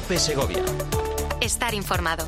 COPE Segovia. Estar informado.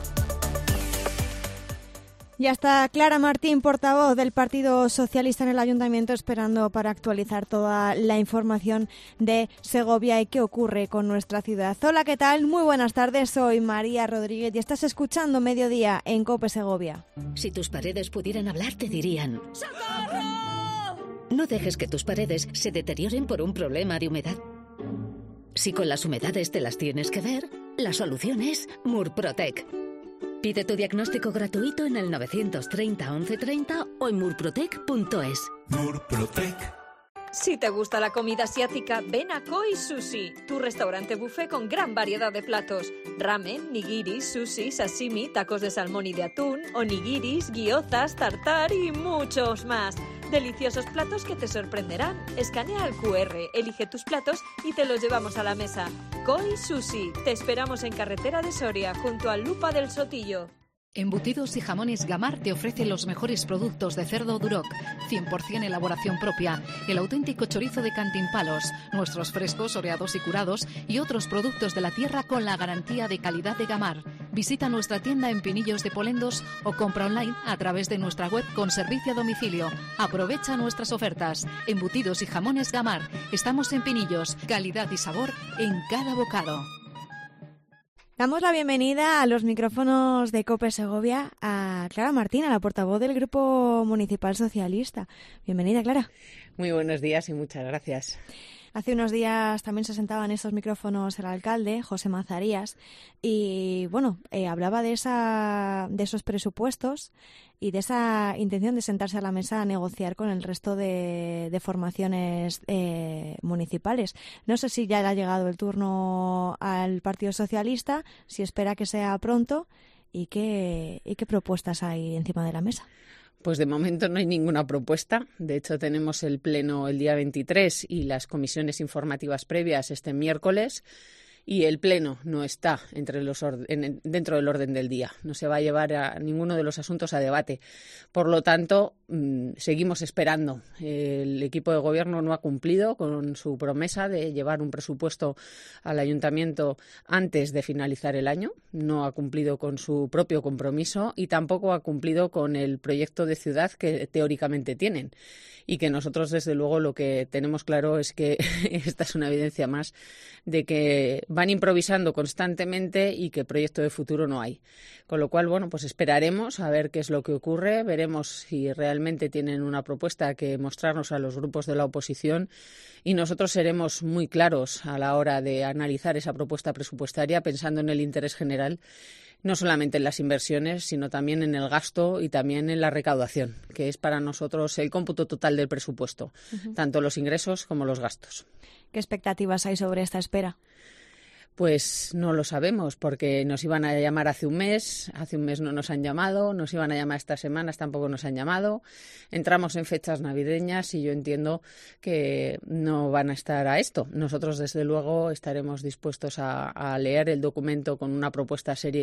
Ya está Clara Martín, portavoz del Partido Socialista en el Ayuntamiento, esperando para actualizar toda la información de Segovia y qué ocurre con nuestra ciudad. Hola, ¿qué tal? Muy buenas tardes, soy María Rodríguez y estás escuchando Mediodía en COPE Segovia. Si tus paredes pudieran hablar, te dirían: ¡Socorro! No dejes que tus paredes se deterioren por un problema de humedad. Si con las humedades te las tienes que ver, la solución es Murprotec. Pide tu diagnóstico gratuito en el 930 1130 o en murprotec.es. Murprotec. Si te gusta la comida asiática, ven a Koi Sushi, tu restaurante buffet con gran variedad de platos. Ramen, nigiris, sushi, sashimi, tacos de salmón y de atún, onigiris, gyozas, tartar y muchos más. Deliciosos platos que te sorprenderán. Escanea el QR, elige tus platos y te los llevamos a la mesa. Koi Sushi. Te esperamos en Carretera de Soria, junto al Lupa del Sotillo. Embutidos y Jamones Gamar te ofrece los mejores productos de cerdo Duroc, 100% elaboración propia, el auténtico chorizo de Cantimpalos, nuestros frescos, oreados y curados y otros productos de la tierra con la garantía de calidad de Gamar. Visita nuestra tienda en Pinillos de Polendos o compra online a través de nuestra web con servicio a domicilio. Aprovecha nuestras ofertas. Embutidos y Jamones Gamar. Estamos en Pinillos. Calidad y sabor en cada bocado. Damos la bienvenida a los micrófonos de COPE Segovia a Clara Martín, a la portavoz del Grupo Municipal Socialista. Bienvenida, Clara. Muy buenos días y muchas gracias. Hace unos días también se sentaba en estos micrófonos el alcalde, José Mazarías, y hablaba de esos presupuestos y de esa intención de sentarse a la mesa a negociar con el resto de formaciones municipales. No sé si ya le ha llegado el turno al Partido Socialista, si espera que sea pronto y qué propuestas hay encima de la mesa. Pues de momento no hay ninguna propuesta. De hecho, tenemos el pleno el día 23 y las comisiones informativas previas este miércoles. Y el pleno no está dentro del orden del día. No se va a llevar a ninguno de los asuntos a debate. Por lo tanto, seguimos esperando. El equipo de gobierno no ha cumplido con su promesa de llevar un presupuesto al ayuntamiento antes de finalizar el año. No ha cumplido con su propio compromiso y tampoco ha cumplido con el proyecto de ciudad que teóricamente tienen. Y que nosotros, desde luego, lo que tenemos claro es que esta es una evidencia más de que van improvisando constantemente y que proyecto de futuro no hay. Con lo cual, pues esperaremos a ver qué es lo que ocurre, veremos si realmente tienen una propuesta que mostrarnos a los grupos de la oposición y nosotros seremos muy claros a la hora de analizar esa propuesta presupuestaria pensando en el interés general, no solamente en las inversiones, sino también en el gasto y también en la recaudación, que es para nosotros el cómputo total del presupuesto, tanto los ingresos como los gastos. ¿Qué expectativas hay sobre esta espera? Pues no lo sabemos, porque nos iban a llamar hace un mes no nos han llamado, nos iban a llamar estas semanas, tampoco nos han llamado. Entramos en fechas navideñas y yo entiendo que no van a estar a esto. Nosotros, desde luego, estaremos dispuestos a leer el documento con una propuesta seria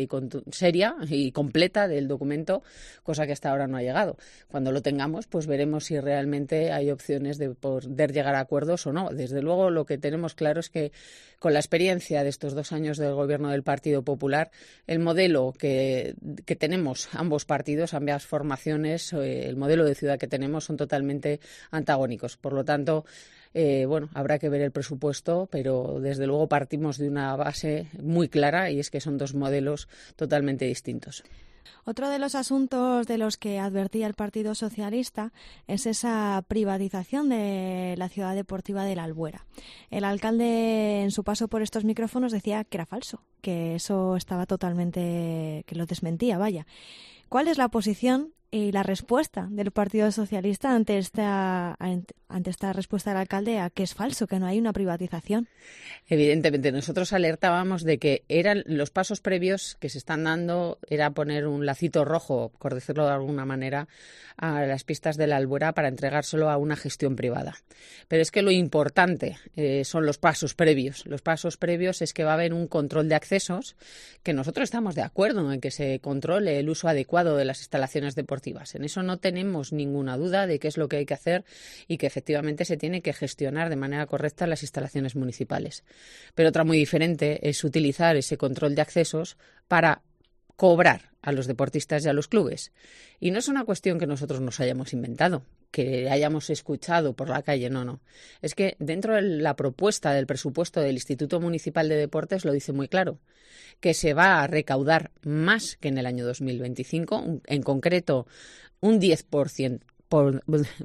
y completa del documento, cosa que hasta ahora no ha llegado. Cuando lo tengamos, pues veremos si realmente hay opciones de poder llegar a acuerdos o no. Desde luego, lo que tenemos claro es que con la experiencia de estos 2 años del gobierno del Partido Popular, el modelo que tenemos ambos partidos, ambas formaciones, el modelo de ciudad que tenemos son totalmente antagónicos. Por lo tanto, habrá que ver el presupuesto, pero desde luego partimos de una base muy clara y es que son 2 modelos totalmente distintos. Otro de los asuntos de los que advertía el Partido Socialista es esa privatización de la ciudad deportiva de la Albuera. El alcalde, en su paso por estos micrófonos, decía que era falso, que eso estaba totalmente, que lo desmentía, vaya. ¿Cuál es la posición y la respuesta del Partido Socialista ante esta respuesta del alcalde a que es falso, que no hay una privatización? Evidentemente, nosotros alertábamos de que eran los pasos previos que se están dando, era poner un lacito rojo, por decirlo de alguna manera, a las pistas de la Albuera para entregárselo a una gestión privada. Pero es que lo importante son los pasos previos. Los pasos previos es que va a haber un control de accesos, que nosotros estamos de acuerdo en que se controle el uso adecuado de las instalaciones deportivas deportivas. En eso no tenemos ninguna duda de qué es lo que hay que hacer y que efectivamente se tiene que gestionar de manera correcta las instalaciones municipales. Pero otra muy diferente es utilizar ese control de accesos para cobrar a los deportistas y a los clubes. Y no es una cuestión que nosotros nos hayamos inventado, que hayamos escuchado por la calle, no. Es que dentro de la propuesta del presupuesto del Instituto Municipal de Deportes lo dice muy claro, que se va a recaudar más que en el año 2025, en concreto un 10%. Un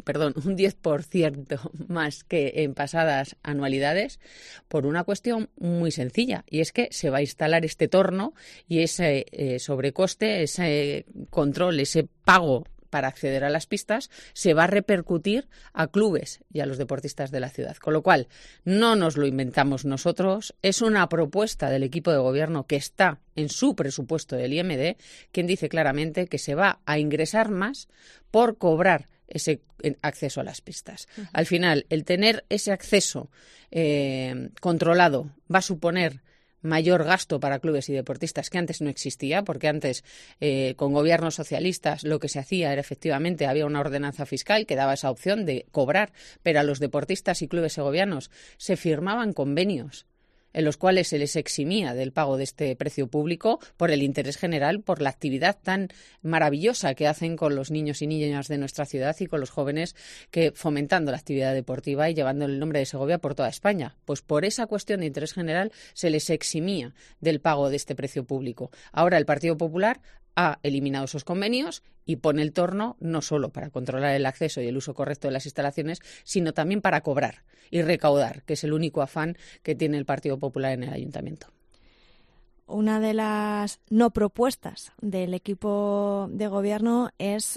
10% más que en pasadas anualidades, por una cuestión muy sencilla, y es que se va a instalar este torno y ese sobrecoste, ese control, ese pago para acceder a las pistas se va a repercutir a clubes y a los deportistas de la ciudad. Con lo cual, no nos lo inventamos nosotros, es una propuesta del equipo de gobierno que está en su presupuesto del IMD, quien dice claramente que se va a ingresar más por cobrar ese acceso a las pistas. Uh-huh. Al final, el tener ese acceso controlado va a suponer mayor gasto para clubes y deportistas que antes no existía, porque antes con gobiernos socialistas lo que se hacía era efectivamente había una ordenanza fiscal que daba esa opción de cobrar, pero a los deportistas y clubes segovianos se firmaban convenios en los cuales se les eximía del pago de este precio público por el interés general, por la actividad tan maravillosa que hacen con los niños y niñas de nuestra ciudad y con los jóvenes que fomentando la actividad deportiva y llevando el nombre de Segovia por toda España. Pues por esa cuestión de interés general se les eximía del pago de este precio público. Ahora el Partido Popular ha eliminado esos convenios y pone el torno no solo para controlar el acceso y el uso correcto de las instalaciones, sino también para cobrar y recaudar, que es el único afán que tiene el Partido Popular en el Ayuntamiento. Una de las no propuestas del equipo de gobierno es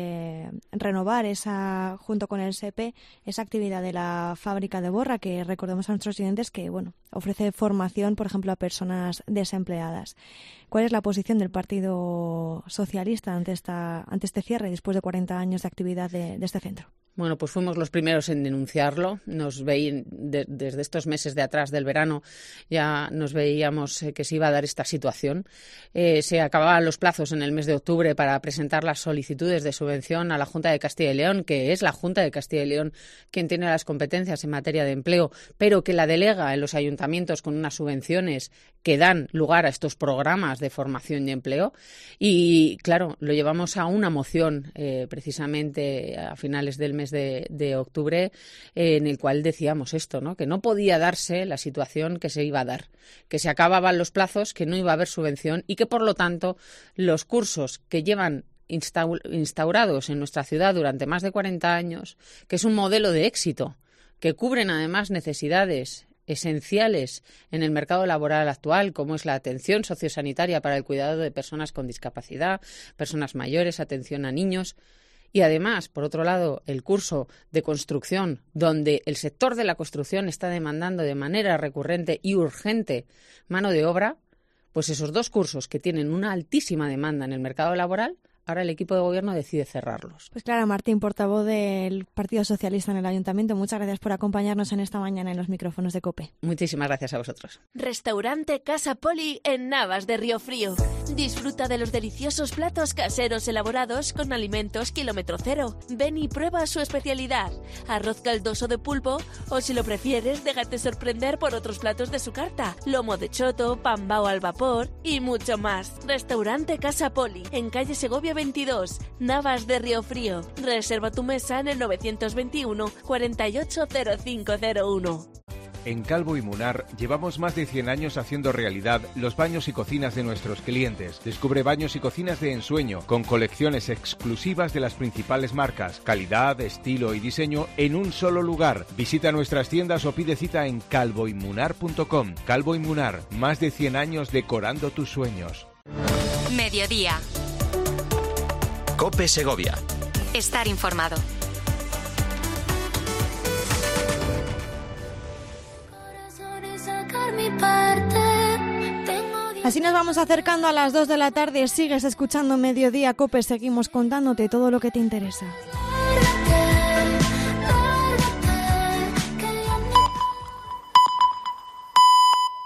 renovar junto con el SEPE, esa actividad de la fábrica de Borra, que recordemos a nuestros oyentes que ofrece formación, por ejemplo, a personas desempleadas. ¿Cuál es la posición del Partido Socialista ante este cierre después de 40 años de actividad de este centro? Bueno, pues fuimos los primeros en denunciarlo. Nos veían desde estos meses de atrás del verano, ya nos veíamos que se iba a dar esta situación. Se acababan los plazos en el mes de octubre para presentar las solicitudes de subvención a la Junta de Castilla y León, que es la Junta de Castilla y León quien tiene las competencias en materia de empleo, pero que la delega en los ayuntamientos con unas subvenciones que dan lugar a estos programas de formación y empleo. Y, claro, lo llevamos a una moción precisamente a finales del mes de octubre, en el cual decíamos esto, ¿no? Que no podía darse la situación que se iba a dar, que se acababan los plazos, que no iba a haber subvención y que, por lo tanto, los cursos que llevan instaurados en nuestra ciudad durante más de 40 años, que es un modelo de éxito, que cubren además necesidades esenciales en el mercado laboral actual, como es la atención sociosanitaria para el cuidado de personas con discapacidad, personas mayores, atención a niños. Y además, por otro lado, el curso de construcción, donde el sector de la construcción está demandando de manera recurrente y urgente mano de obra, pues esos dos cursos que tienen una altísima demanda en el mercado laboral, ahora el equipo de gobierno decide cerrarlos. Pues Clara Martín, portavoz del Partido Socialista en el Ayuntamiento, muchas gracias por acompañarnos en esta mañana en los micrófonos de COPE. Muchísimas gracias a vosotros. Restaurante Casa Poli en Navas de Riofrío. Disfruta de los deliciosos platos caseros elaborados con alimentos kilómetro cero. Ven y prueba su especialidad, arroz caldoso de pulpo, o si lo prefieres, déjate sorprender por otros platos de su carta, lomo de choto, pambao al vapor y mucho más. Restaurante Casa Poli, en calle Segovia 22, Navas de Riofrío. Reserva tu mesa en el 921 480501. En Calvo y Munar llevamos más de 100 años haciendo realidad los baños y cocinas de nuestros clientes. Descubre baños y cocinas de ensueño con colecciones exclusivas de las principales marcas, calidad, estilo y diseño en un solo lugar. Visita nuestras tiendas o pide cita en calvoymunar.com. Calvo y Munar, más de 100 años decorando tus sueños. Mediodía. COPE Segovia. Estar informado. Así nos vamos acercando a las 2 de la tarde. Sigues escuchando Mediodía COPE. Seguimos contándote todo lo que te interesa.